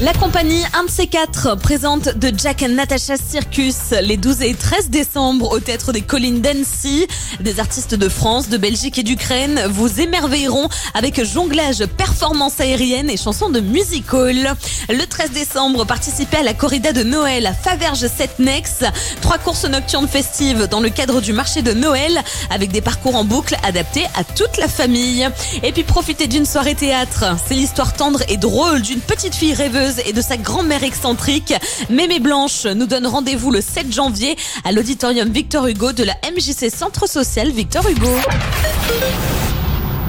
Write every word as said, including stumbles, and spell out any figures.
La compagnie un de ces quatre présente The Jack and Natasha Circus les douze et treize décembre au Théâtre des Collines d'Annecy. Des artistes de France, de Belgique et d'Ukraine vous émerveilleront avec jonglage, performances aériennes et chansons de music hall. Le treize décembre, participez à la corrida de Noël à Faverges-Setnex. Trois courses nocturnes festives dans le cadre du marché de Noël avec des parcours en boucle adaptés à toute la famille. Et puis profitez d'une soirée théâtre. C'est l'histoire tendre et drôle d'une petite fille rêveuse et de sa grand-mère excentrique. Mémé Blanche nous donne rendez-vous le sept janvier à l'auditorium Victor Hugo de la M J C Centre Social Victor Hugo.